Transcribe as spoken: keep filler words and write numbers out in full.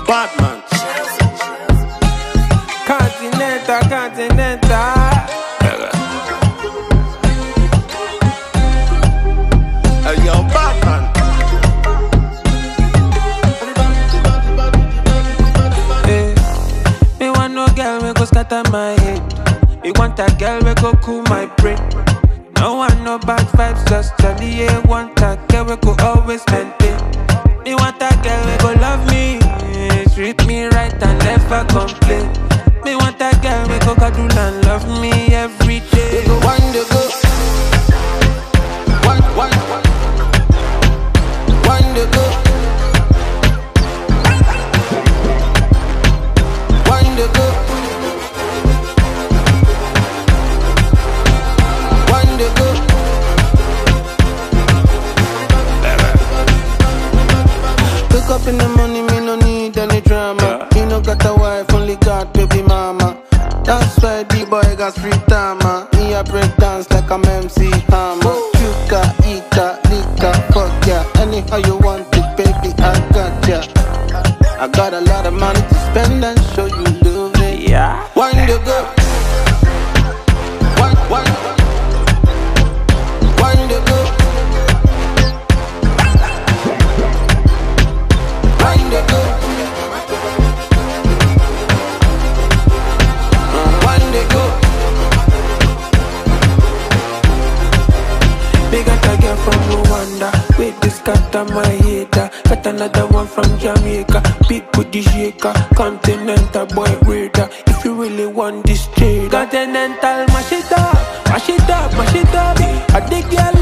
bad man. Continental, continental. Hey, yo, bad man. Hey, me want no girl we go scatter my head. Me want a girl we go cool my brain. No want no bad vibes, just jolly. Yeah, want a girl we go always maintain. Me want a girl we go love me, treat me right and never complain. Me want a girl we go cuddle and love me every day. Wind the go, wind, wind, wind the go, wind the go, wind the go. Wake up in the morning, me no need any drama. Me no got a wife, only got baby mama. That's why the boy got free time, man. Me a break dance like I'm M C Hammer. Chuka, Ika, Lika, fuck ya. Anyhow you want it, baby, I got ya. I got a lot of money to spend and show you love it. Yeah. Wind the go, wind, wind, wind the go, wind the go. Me got a girl from Rwanda, with this cat on my hater. Got another one from Jamaica, big booty shaker, continental boy breeder. If you really want this trade, continental mash it up, mash it up, mash it up. I dig girl